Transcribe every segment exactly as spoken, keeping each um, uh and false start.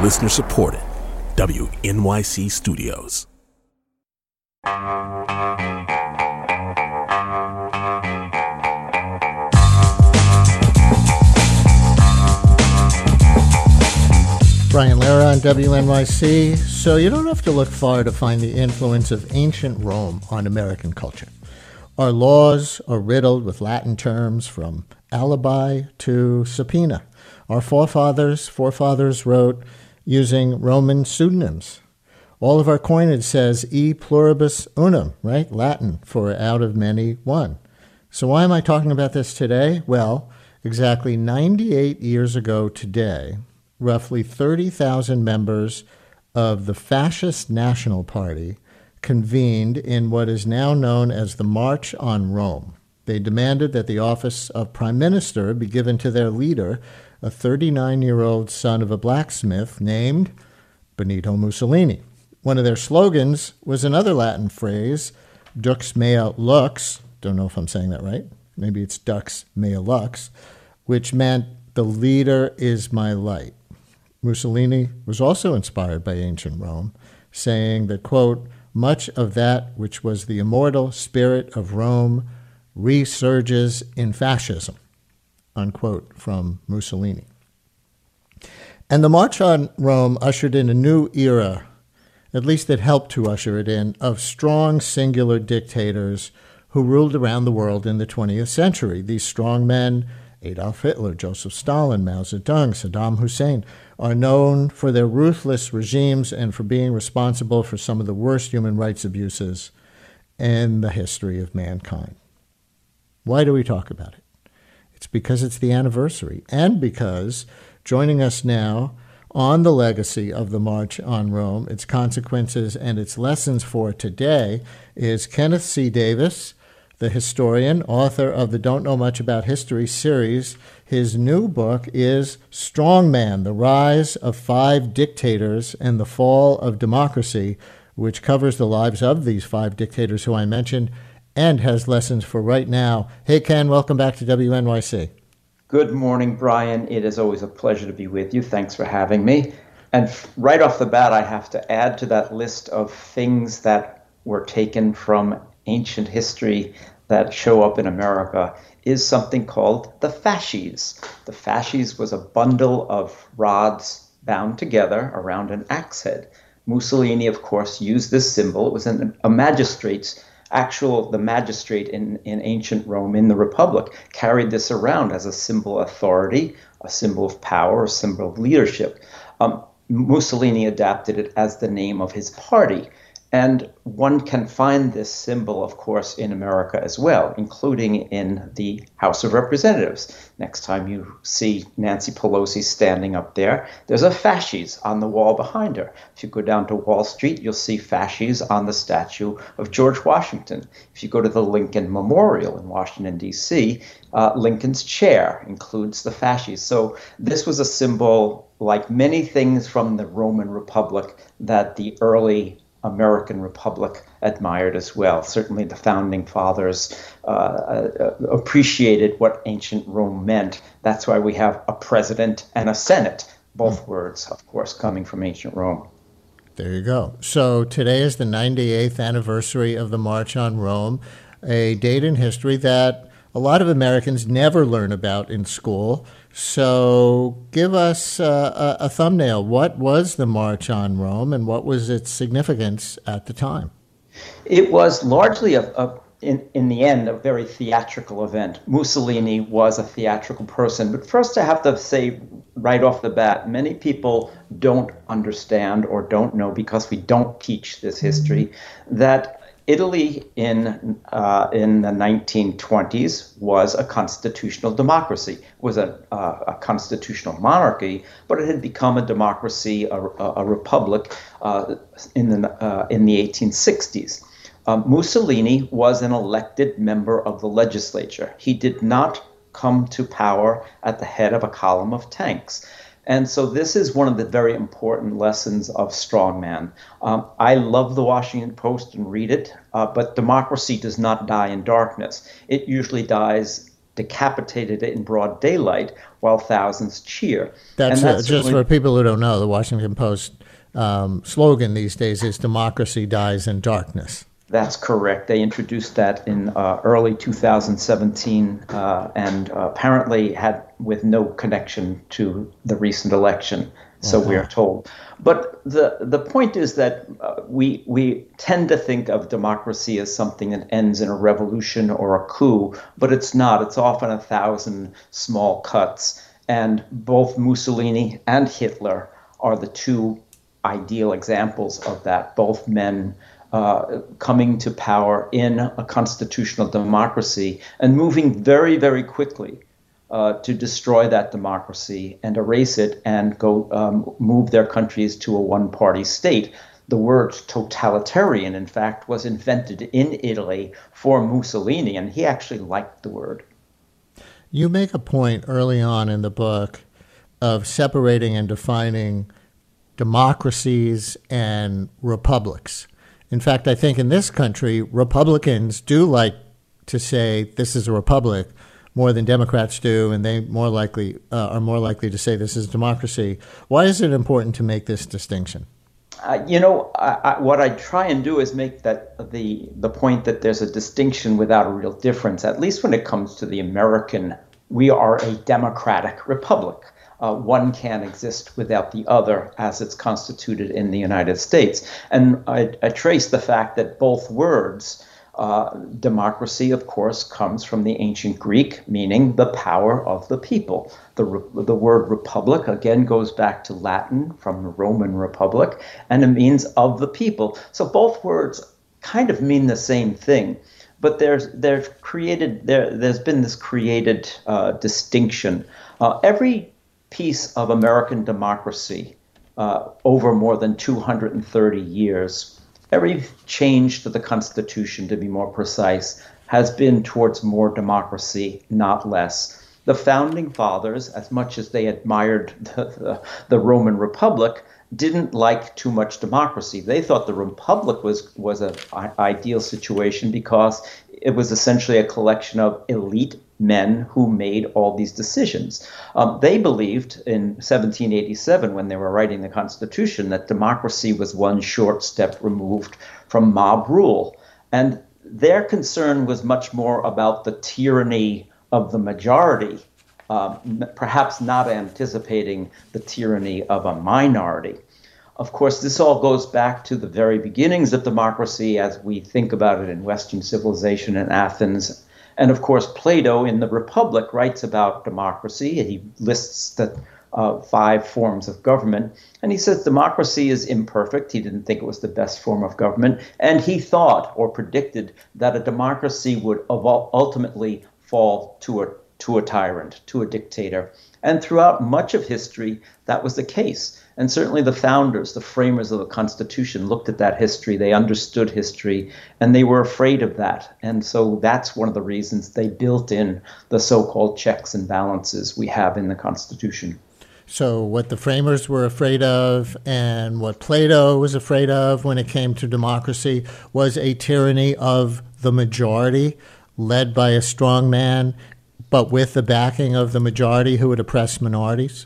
Listener supported. W N Y C Studios. Brian Lehrer on W N Y C. So you don't have to look far to find the influence of ancient Rome on American culture. Our laws are riddled with Latin terms from alibi to subpoena. Our forefathers, forefathers wrote using Roman pseudonyms. All of our coinage says e pluribus unum, right? Latin for out of many, one. So why am I talking about this today? Well, exactly ninety-eight years ago today, roughly thirty thousand members of the Fascist National Party convened in what is now known as the March on Rome. They demanded that the office of Prime Minister be given to their leader, a thirty-nine-year-old son of a blacksmith named Benito Mussolini. One of their slogans was another Latin phrase, Dux mea lux, don't know if I'm saying that right, maybe it's Dux mea lux, which meant the leader is my light. Mussolini was also inspired by ancient Rome, saying that, quote, much of that which was the immortal spirit of Rome resurges in fascism, unquote, from Mussolini. And the March on Rome ushered in a new era, at least it helped to usher it in, of strong singular dictators who ruled around the world in the twentieth century. These strong men, Adolf Hitler, Joseph Stalin, Mao Zedong, Saddam Hussein, are known for their ruthless regimes and for being responsible for some of the worst human rights abuses in the history of mankind. Why do we talk about it? It's because it's the anniversary, and because joining us now on the legacy of the March on Rome, its consequences and its lessons for today, is Kenneth C. Davis, the historian, author of the Don't Know Much About History series. His new book is Strongman, The Rise of Five Dictators and the Fall of Democracy, which covers the lives of these five dictators who I mentioned and has lessons for right now. Hey, Ken, welcome back to W N Y C. Good morning, Brian. It is always a pleasure to be with you. Thanks for having me. And right off the bat, I have to add to that list of things that were taken from ancient history that show up in America is something called the fasces. The fasces was a bundle of rods bound together around an axe head. Mussolini, of course, used this symbol. It was an, a magistrate's actual, the magistrate in, in ancient Rome, in the Republic, carried this around as a symbol of authority, a symbol of power, a symbol of leadership. Um, Mussolini adapted it as the name of his party. And one can find this symbol, of course, in America as well, including in the House of Representatives. Next time you see Nancy Pelosi standing up there, there's a fasces on the wall behind her. If you go down to Wall Street, you'll see fasces on the statue of George Washington. If you go to the Lincoln Memorial in Washington, D C, uh, Lincoln's chair includes the fasces. So this was a symbol, like many things from the Roman Republic, that the early American Republic admired as well. Certainly the founding fathers uh, uh, appreciated what ancient Rome meant. That's why we have a president and a senate, both words, of course, coming from ancient Rome. There you go. So today is the ninety-eighth anniversary of the March on Rome, a date in history that a lot of Americans never learn about in school. So give us uh, a, a thumbnail. What was the March on Rome and what was its significance at the time? It was largely, a, a in, in the end, a very theatrical event. Mussolini was a theatrical person. But first I have to say right off the bat, many people don't understand or don't know, because we don't teach this history, that Italy in uh, in the nineteen twenties was a constitutional democracy, was a, uh, a constitutional monarchy, but it had become a democracy, a, a republic uh, in the uh, in the eighteen sixties. Um, Mussolini was an elected member of the legislature. He did not come to power at the head of a column of tanks. And so this is one of the very important lessons of Strongman. Um, I love the Washington Post and read it, uh, but democracy does not die in darkness. It usually dies decapitated in broad daylight while thousands cheer. That's, and that's uh, just for people who don't know, the Washington Post um, slogan these days is "Democracy dies in darkness." That's correct. They introduced that in uh, early two thousand seventeen uh, and uh, apparently had with no connection to the recent election, so uh-huh. we are told. But the the point is that uh, we we tend to think of democracy as something that ends in a revolution or a coup, but it's not. It's often a thousand small cuts. And both Mussolini and Hitler are the two ideal examples of that, both men Uh, coming to power in a constitutional democracy and moving very, very quickly uh, to destroy that democracy and erase it and go um, move their countries to a one-party state. The word totalitarian, in fact, was invented in Italy for Mussolini, and he actually liked the word. You make a point early on in the book of separating and defining democracies and republics. In fact, I think in this country, Republicans do like to say this is a republic more than Democrats do, and they more likely uh, are more likely to say this is democracy. Why is it important to make this distinction? Uh, you know, I, I, what I try and do is make that the the point that there's a distinction without a real difference. At least when it comes to the American, we are a democratic republic. Uh, one can't exist without the other as it's constituted in the United States. And I, I trace the fact that both words, uh, democracy, of course, comes from the ancient Greek, meaning the power of the people. The, the word republic, again, goes back to Latin from the Roman Republic, and it means of the people. So both words kind of mean the same thing. But there's there's created there there's been this created uh, distinction. Uh, every piece of American democracy uh, over more than two hundred thirty years, every change to the Constitution, to be more precise, has been towards more democracy, not less. The Founding Fathers, as much as they admired the, the, the Roman Republic, didn't like too much democracy. They thought the Republic was, was an ideal situation because it was essentially a collection of elite men who made all these decisions. Um, they believed in seventeen eighty-seven, when they were writing the Constitution, that democracy was one short step removed from mob rule. And their concern was much more about the tyranny of the majority, um, perhaps not anticipating the tyranny of a minority. Of course, this all goes back to the very beginnings of democracy as we think about it in Western civilization in Athens. And of course, Plato in the Republic writes about democracy. He lists the uh, five forms of government. And he says democracy is imperfect. He didn't think it was the best form of government. And he thought or predicted that a democracy would ultimately fall to a, to a tyrant, to a dictator. And throughout much of history, that was the case. And certainly the founders, the framers of the Constitution, looked at that history. They understood history, and they were afraid of that. And so that's one of the reasons they built in the so-called checks and balances we have in the Constitution. So what the framers were afraid of and what Plato was afraid of when it came to democracy was a tyranny of the majority led by a strong man, but with the backing of the majority who would oppress minorities?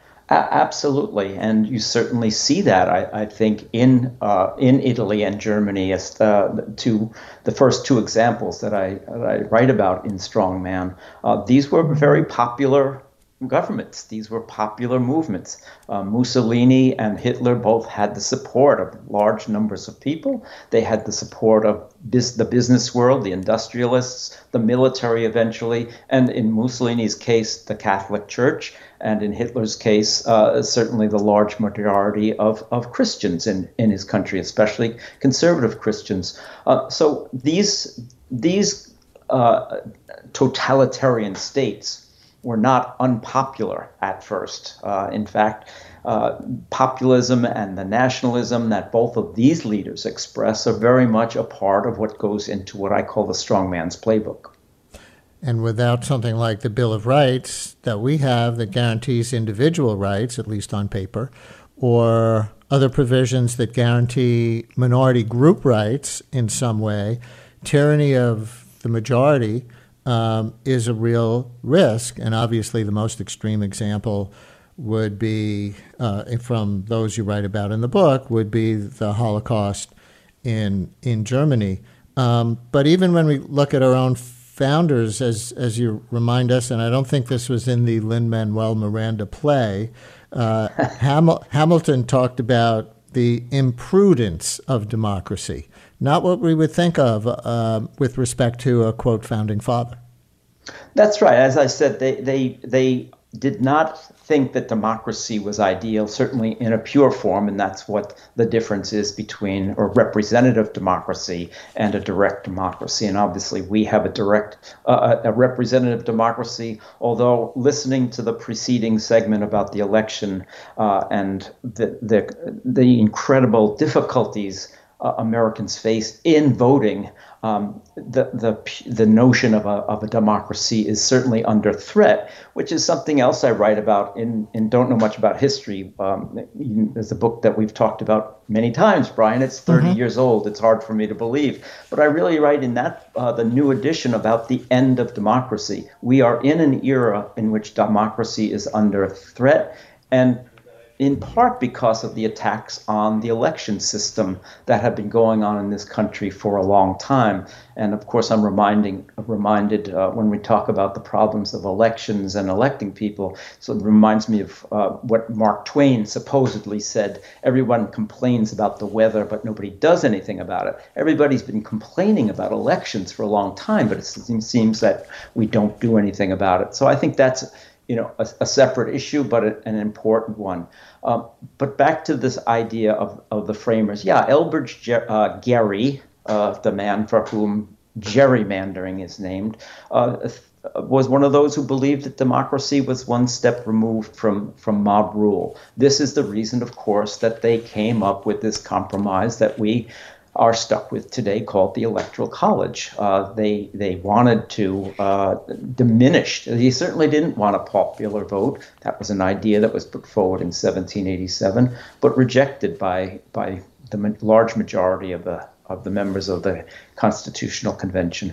Absolutely, and you certainly see that. I, I think in uh, in Italy and Germany, as uh, two the first two examples that I, that I write about in Strong Man, uh, these were very popular governments. These were popular movements. Uh, Mussolini and Hitler both had the support of large numbers of people. They had the support of bis- the business world, the industrialists, the military eventually, and in Mussolini's case, the Catholic Church. And in Hitler's case, uh, certainly the large majority of, of Christians in, in his country, especially conservative Christians. Uh, so these, these uh, totalitarian states were not unpopular at first. Uh, in fact, uh, populism and the nationalism that both of these leaders express are very much a part of what goes into what I call the strongman's playbook. And without something like the Bill of Rights that we have that guarantees individual rights, at least on paper, or other provisions that guarantee minority group rights in some way, tyranny of the majority um, is a real risk. And obviously, the most extreme example would be, uh, from those you write about in the book, would be the Holocaust in in Germany. Um, but even when we look at our own founders, as as you remind us, and I don't think this was in the Lin-Manuel Miranda play, uh, Hamil- Hamilton talked about the imprudence of democracy, not what we would think of uh, with respect to a, quote, founding father. That's right. As I said, they they they did not think that democracy was ideal, certainly in a pure form, and that's what the difference is between a representative democracy and a direct democracy. And obviously, we have a direct, uh, a representative democracy. Although listening to the preceding segment about the election uh, and the the the incredible difficulties uh, Americans face in voting, Um, the the the notion of a of a democracy is certainly under threat, which is something else I write about in, in Don't Know Much About History. Um, there's a book that we've talked about many times, Brian. It's thirty mm-hmm. years old. It's hard for me to believe. But I really write in that, uh, the new edition, about the end of democracy. We are in an era in which democracy is under threat, and in part because of the attacks on the election system that have been going on in this country for a long time. And of course, I'm reminding, reminded uh, when we talk about the problems of elections and electing people. So it reminds me of uh, what Mark Twain supposedly said: everyone complains about the weather, but nobody does anything about it. Everybody's been complaining about elections for a long time, but it seems that we don't do anything about it. So I think that's, you know, a, a separate issue, but a, an important one. Um, but back to this idea of, of the framers. Yeah, Elbridge uh, Gerry, uh, the man for whom gerrymandering is named, uh, was one of those who believed that democracy was one step removed from, from mob rule. This is the reason, of course, that they came up with this compromise that we are stuck with today, called the Electoral College. Uh, they they wanted to uh, diminish. He certainly didn't want a popular vote. That was an idea that was put forward in seventeen eighty-seven, but rejected by by the large majority of the of the members of the Constitutional Convention.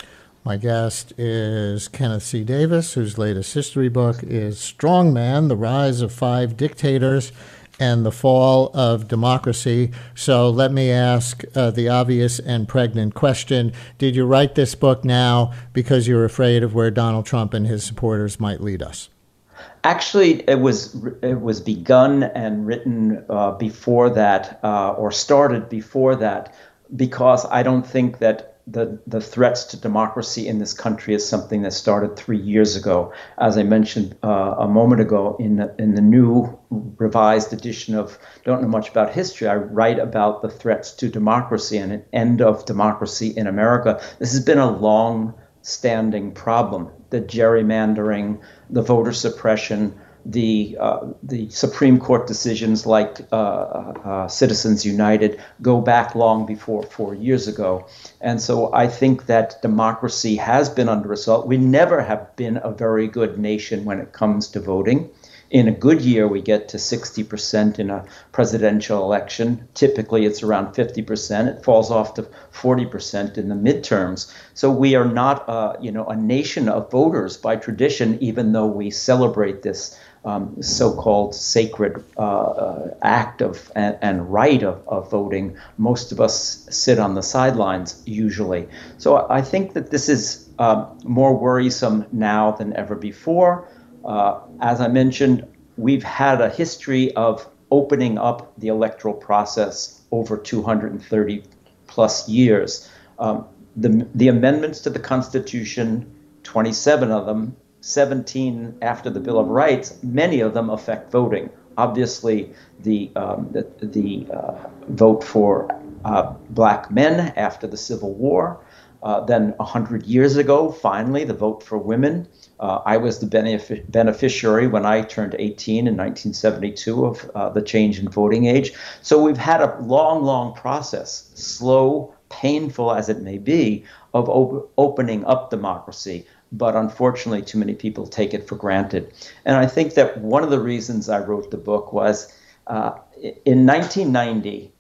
My guest is Kenneth C. Davis, whose latest history book is Strong Man: The Rise of Five Dictators and the Fall of Democracy. So let me ask uh, the obvious and pregnant question. Did you write this book now because you're afraid of where Donald Trump and his supporters might lead us? Actually, it was it was begun and written uh, before that, uh, or started before that, because I don't think that the the threats to democracy in this country is something that started three years ago. As I mentioned uh, a moment ago, in the, in the new revised edition of Don't Know Much About History, I write about the threats to democracy and an end of democracy in America. This has been a long-standing problem: the gerrymandering, the voter suppression, the uh, the Supreme Court decisions like uh, uh, Citizens United go back long before four years ago. And so I think that democracy has been under assault. We never have been a very good nation when it comes to voting. In a good year, we get to sixty percent in a presidential election. Typically, it's around fifty percent. It falls off to forty percent in the midterms. So we are not, uh, you know, a nation of voters by tradition, even though we celebrate this um, so-called sacred uh, uh, act of and, and right of, of voting. Most of us sit on the sidelines usually. So I think that this is um, more worrisome now than ever before. Uh, as I mentioned, we've had a history of opening up the electoral process over two hundred thirty plus years. Um, the, the amendments to the Constitution, twenty-seven of them, seventeen after the Bill of Rights, many of them affect voting. Obviously, the um, the, the uh, vote for uh, black men after the Civil War. Uh, then one hundred years ago, finally, the vote for women. Uh, I was the benefic- beneficiary when I turned eighteen in nineteen seventy-two of uh, the change in voting age. So we've had a long, long process, slow, painful as it may be, of op- opening up democracy. But unfortunately, too many people take it for granted. And I think that one of the reasons I wrote the book was uh, in nineteen ninety,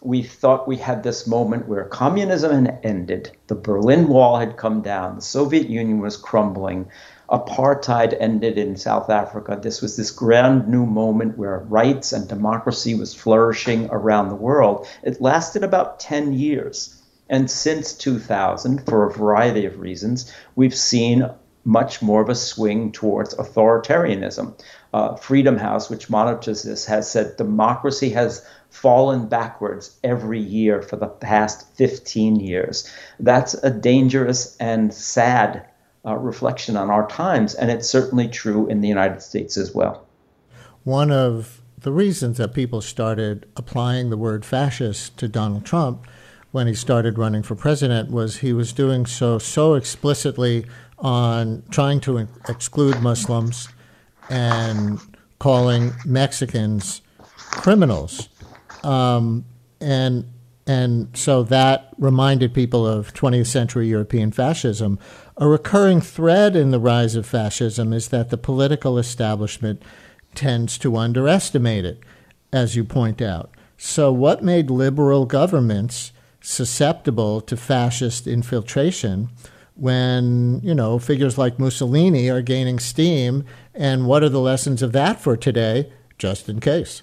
we thought we had this moment where communism had ended, the Berlin Wall had come down, the Soviet Union was crumbling, apartheid ended in South Africa. This was this grand new moment where rights and democracy was flourishing around the world. It lasted about ten years. And since two thousand, for a variety of reasons, we've seen much more of a swing towards authoritarianism. Uh, Freedom House, which monitors this, has said democracy has fallen backwards every year for the past fifteen years. That's a dangerous and sad uh, reflection on our times, and it's certainly true in the United States as well. One of the reasons that people started applying the word fascist to Donald Trump when he started running for president was he was doing so so explicitly on trying to exclude Muslims and calling Mexicans criminals. Um, and and so that reminded people of twentieth century European fascism. A recurring thread in the rise of fascism is that the political establishment tends to underestimate it, as you point out. So what made liberal governments susceptible to fascist infiltration when, you know, figures like Mussolini are gaining steam? And what are the lessons of that for today, just in case?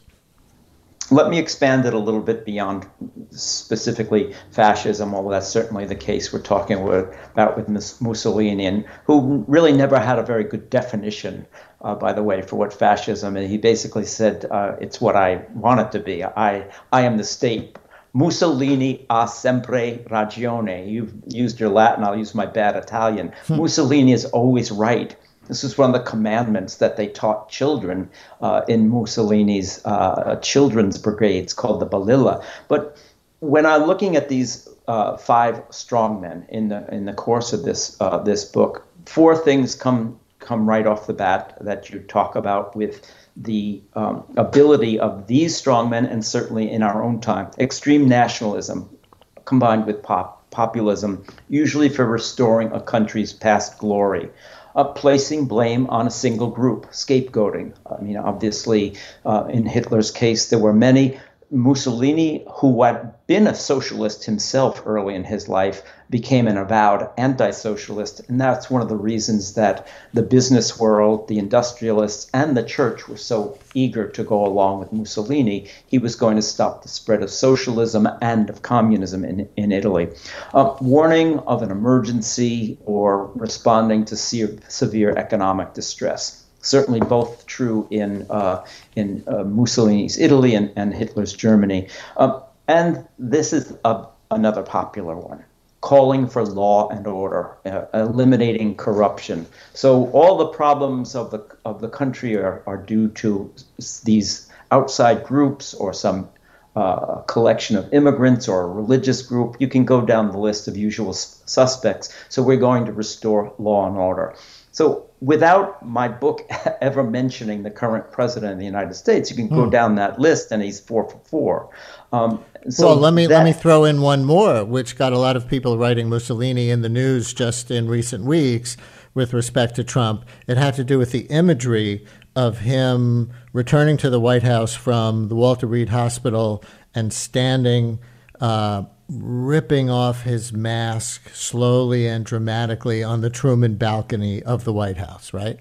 Let me expand it a little bit beyond specifically fascism, although that's certainly the case we're talking about with Mussolini, and who really never had a very good definition, uh, by the way, for what fascism is. He basically said, uh, it's what I want it to be. I, I am the state. Mussolini ha sempre ragione. You've used your Latin, I'll use my bad Italian. Hmm. Mussolini is always right. This is one of the commandments that they taught children uh, in Mussolini's uh, children's brigades called the Balilla. But when I'm looking at these uh, five strongmen in the in the course of this uh, this book, four things come come right off the bat that you talk about with the um, ability of these strongmen, and certainly in our own time, extreme nationalism combined with pop populism, usually for restoring a country's past glory. Uh, placing blame on a single group, scapegoating. I mean, obviously, uh, in Hitler's case, there were many. Mussolini, who had been a socialist himself early in his life, became an avowed anti-socialist. And that's one of the reasons that the business world, the industrialists, and the church were so eager to go along with Mussolini. He was going to stop the spread of socialism and of communism in, in Italy. Uh, warning of an emergency or responding to se- severe economic distress. Certainly both true in uh, in uh, Mussolini's Italy and, and Hitler's Germany. Um, and this is a, another popular one, calling for law and order, uh, eliminating corruption. So all the problems of the of the country are, are due to these outside groups or some uh, collection of immigrants or a religious group. You can go down the list of usual suspects. So we're going to restore law and order. So without my book ever mentioning the current president of the United States, you can go hmm. down that list and he's four for four. Um, so well, let me that, let me throw in one more, which got a lot of people writing Mussolini in the news just in recent weeks with respect to Trump. It had to do with the imagery of him returning to the White House from the Walter Reed Hospital and standing uh, ripping off his mask slowly and dramatically on the Truman balcony of the White House, right?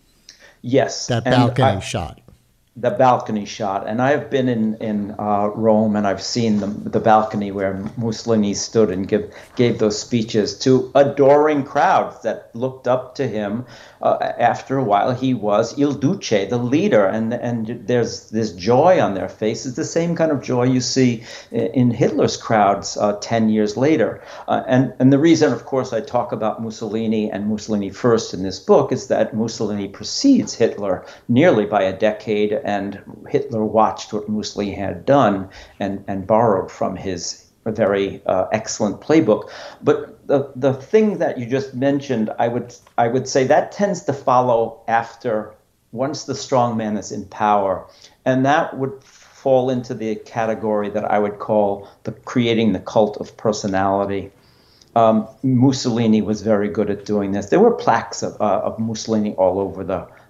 Yes. That balcony I, shot. The balcony shot. And I've been in, in uh, Rome, and I've seen the, the balcony where Mussolini stood and give, gave those speeches to adoring crowds that looked up to him. Uh, after a while, he was Il Duce, the leader, and and there's this joy on their faces, the same kind of joy you see in Hitler's crowds uh, ten years later. Uh, and, and the reason, of course, I talk about Mussolini and Mussolini first in this book is that Mussolini precedes Hitler nearly by a decade, and Hitler watched what Mussolini had done and, and borrowed from his very uh, excellent playbook. But the the thing that you just mentioned, I would I would say that tends to follow after once the strong man is in power, and that would fall into the category that I would call the creating the cult of personality. Um, Mussolini was very good at doing this. There were plaques of, uh, of Mussolini all over the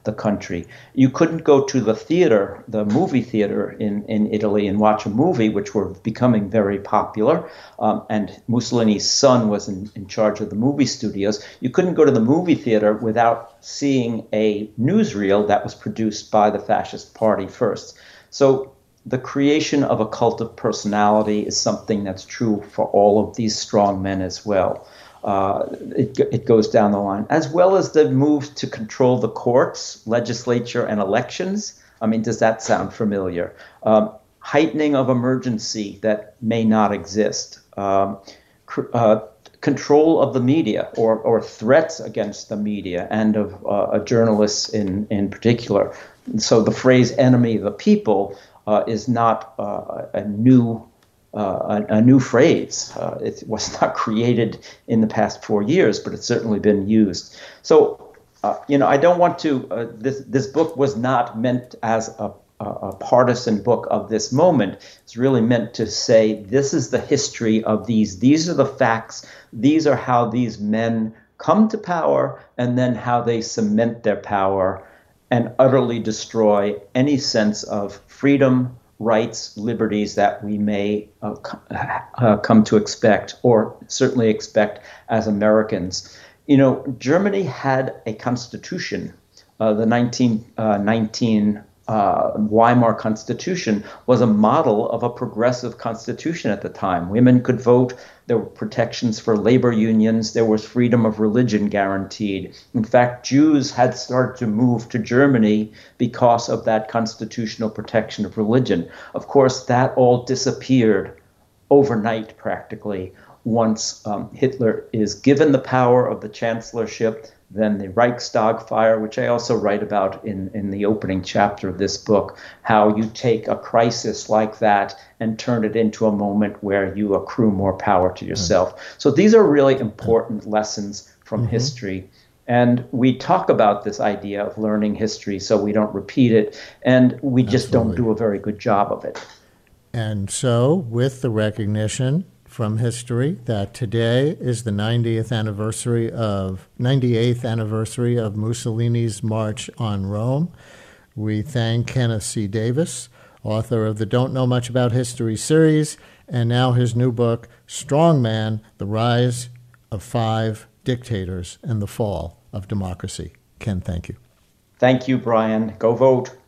the country. You couldn't go to the theater, the movie theater in, in Italy and watch a movie, which were becoming very popular. Um, and Mussolini's son was in, in charge of the movie studios. You couldn't go to the movie theater without seeing a newsreel that was produced by the Fascist Party first. So the creation of a cult of personality is something that's true for all of these strong men as well. Uh, it, it goes down the line, as well as the move to control the courts, legislature, and elections. I mean, does that sound familiar? Um, heightening of emergency that may not exist. Um, cr- uh, control of the media, or, or threats against the media and of uh, journalists in, in particular. So the phrase enemy of the people uh, is not uh, a new Uh, a, a new phrase. Uh, it was not created in the past four years, but it's certainly been used. So, uh, you know, I don't want to, uh, this, this book was not meant as a, a, a partisan book of this moment. It's really meant to say, this is the history of these, these are the facts, these are how these men come to power, and then how they cement their power and utterly destroy any sense of freedom, rights, liberties that we may uh, uh, come to expect, or certainly expect as Americans. You know, Germany had a constitution. Uh, the nineteen nineteen uh, Weimar Constitution was a model of a progressive constitution at the time. Women could vote. There were protections for labor unions. There was freedom of religion guaranteed. In fact, Jews had started to move to Germany because of that constitutional protection of religion. Of course, that all disappeared overnight practically once um, Hitler is given the power of the chancellorship. Then the Reichstag fire, which I also write about in, in the opening chapter of this book, how you take a crisis like that and turn it into a moment where you accrue more power to yourself. Mm-hmm. So these are really important lessons from mm-hmm. history. And we talk about this idea of learning history so we don't repeat it, and we just Absolutely. Don't do a very good job of it. And so with the recognition from history that today is the ninetieth anniversary of ninety-eighth anniversary of Mussolini's March on Rome, we thank Kenneth C. Davis, author of the Don't Know Much About History series, and now his new book, Strong Man: The Rise of Five Dictators and the Fall of Democracy. Ken, thank you. Thank you, Brian. Go vote.